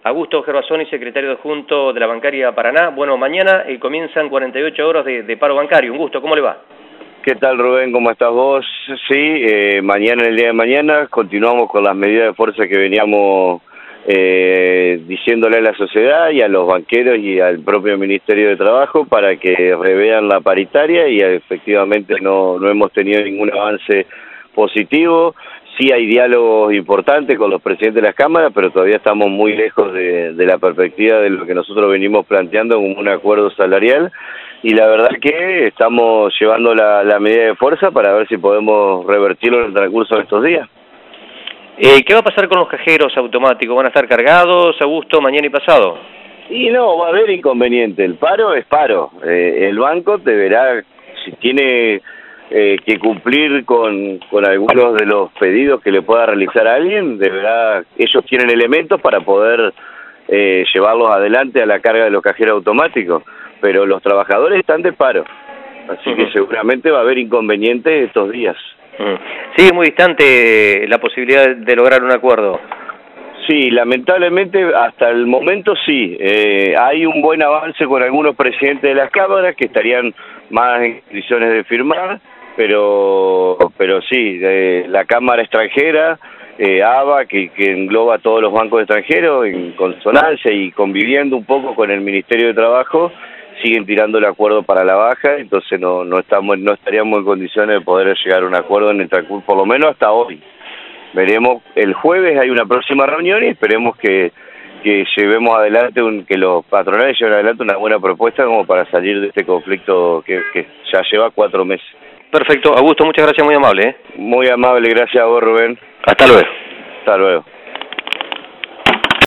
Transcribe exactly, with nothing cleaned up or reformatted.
Augusto Gervasoni, secretario adjunto de la Bancaria Paraná. Bueno, mañana eh, comienzan cuarenta y ocho horas de, de paro bancario. Un gusto, ¿cómo le va? ¿Qué tal, Rubén? ¿Cómo estás vos? Sí, eh, mañana, el día de mañana, continuamos con las medidas de fuerza que veníamos eh, diciéndole a la sociedad y a los banqueros y al propio Ministerio de Trabajo para que revean la paritaria, y efectivamente no, no hemos tenido ningún avance positivo. Sí hay diálogos importantes con los presidentes de las cámaras, pero todavía estamos muy lejos de, de la perspectiva de lo que nosotros venimos planteando como un acuerdo salarial, y la verdad que estamos llevando la, la medida de fuerza para ver si podemos revertirlo en el transcurso de estos días. Eh, ¿Qué va a pasar con los cajeros automáticos? ¿Van a estar cargados, Augusto, mañana y pasado? Y no, va a haber inconveniente. El paro es paro. Eh, el banco deberá, si tiene eh, que cumplir con, con algunos de los pedidos que le pueda realizar a alguien, deberá, ellos tienen elementos para poder eh, llevarlos adelante a la carga de los cajeros automáticos, pero los trabajadores están de paro, así uh-huh. que seguramente va a haber inconvenientes estos días. Uh-huh. Sí, es muy distante la posibilidad de lograr un acuerdo. Sí, lamentablemente hasta el momento sí. Eh, hay un buen avance con algunos presidentes de las cámaras que estarían más en condiciones de firmar, pero pero sí, eh, la Cámara Extranjera, eh, A B A, que, que engloba a todos los bancos extranjeros, en consonancia y conviviendo un poco con el Ministerio de Trabajo, siguen tirando el acuerdo para la baja, entonces no no estamos no estaríamos en condiciones de poder llegar a un acuerdo en el transcurso, por lo menos hasta hoy. Veremos, el jueves hay una próxima reunión y esperemos que, que llevemos adelante, un, que los patronales lleven adelante una buena propuesta como para salir de este conflicto que, que ya lleva cuatro meses. Perfecto, Augusto, muchas gracias, muy amable. ¿eh? Muy amable, gracias a vos, Rubén. Hasta luego. Hasta luego.